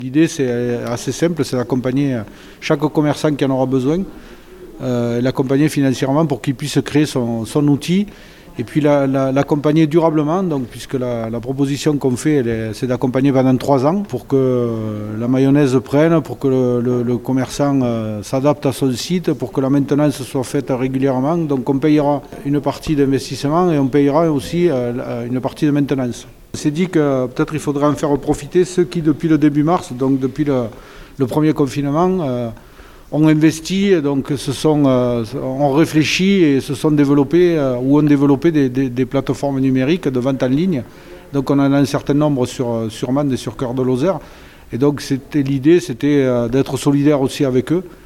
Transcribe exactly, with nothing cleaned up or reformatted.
L'idée, c'est assez simple, c'est d'accompagner chaque commerçant qui en aura besoin, euh, l'accompagner financièrement pour qu'il puisse créer son, son outil et puis la, la, l'accompagner durablement, donc, puisque la, la proposition qu'on fait, elle est, c'est d'accompagner pendant trois ans pour que la mayonnaise prenne, pour que le, le, le commerçant euh, s'adapte à son site, pour que la maintenance soit faite régulièrement. Donc on payera une partie d'investissement et on payera aussi euh, une partie de maintenance. On s'est dit que peut-être il faudrait en faire profiter ceux qui, depuis le début mars, donc depuis le, le premier confinement, euh, ont investi, donc se sont, euh, ont réfléchi et se sont développés euh, ou ont développé des, des, des plateformes numériques de vente en ligne. Donc on en a un certain nombre sur, sur Mende et sur Cœur de Lozère. Et donc c'était, l'idée, c'était euh, d'être solidaire aussi avec eux.